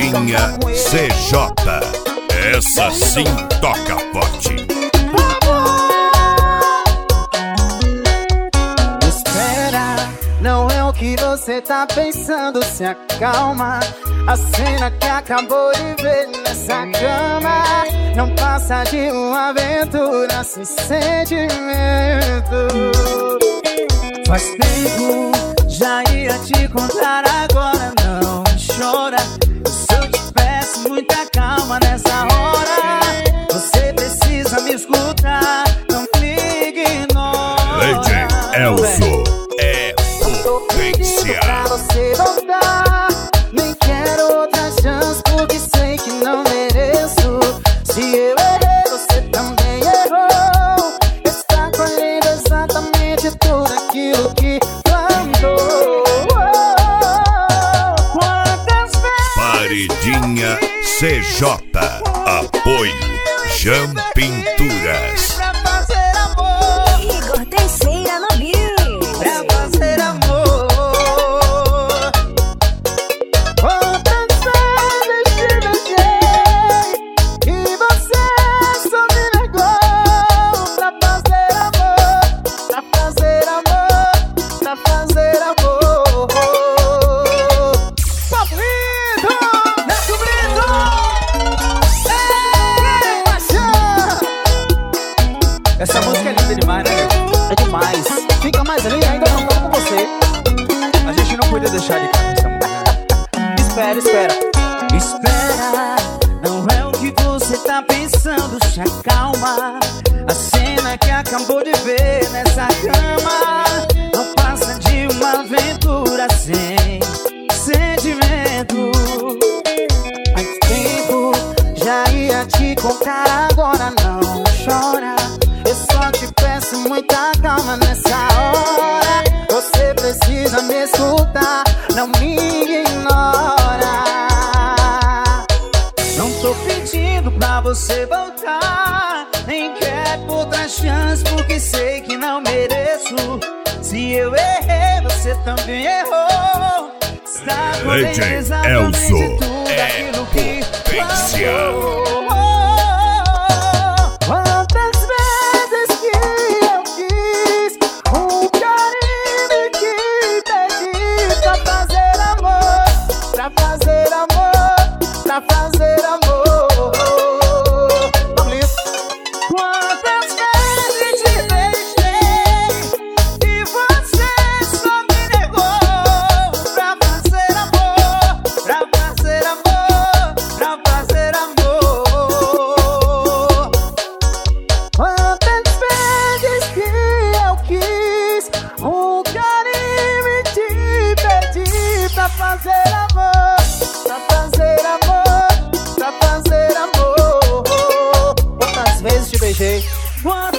Paredinha CJ. Essa sim toca forte. Espera, não é o que você tá pensando, se acalma. A cena que acabou de ver nessa cama não passa de uma aventura sem sentimento. Faz tempo, já ia te contar, agora não chora. Se eu te peço muita calma nessa hora, você precisa me escutar, não me ignora. Lady Elzo é potência. Pra você voltar, nem quero outra chance, porque sei que não mereço. Se eu errei, você também errou. Está colhendo exatamente tudo aquilo que plantou. Quantas vezes Paredinha CJ. Apoio Jam Pinturas. pra fazer amor, Igor Teixeira no beat. pra fazer amor. Quantas vezes te beijei e você só me negou. Pra fazer amor, pra fazer amor, pra fazer amor. Pablito, Neto Brito, ei, paixão. Essa música é linda demais, né, meu? É demais. Fica mais linda ainda não tô com você. A gente não podia deixar de cantar essa música. Espera, espera. Espera, não é o que você tá pensando, se acalma. A cena que acabou de ver nessa cama não passa de uma aventura sem sentimento. Faz tempo, já ia te contar, agora não chora. Eu só te peço muita calma nessa hora. Você precisa me escutar, não me ignora. Não tô pedindo pra você voltar, nem quero outra chance, porque sei que não mereço. Se eu errei, você também errou. Está Lady colhendo exatamente Elzo tudo é aquilo que potência. plantou. Quantas vezes que eu quis um carinho que pedi pra fazer amor, pra fazer amor, pra fazer amor. Quantas vezes te beijei e você só me negou. Pra fazer amor, pra fazer amor, pra fazer amor. Quantas vezes que eu quis um carinho e te pedi pra fazer amor, pra fazer amor, pra fazer amor. Quantas vezes te beijei? Quantas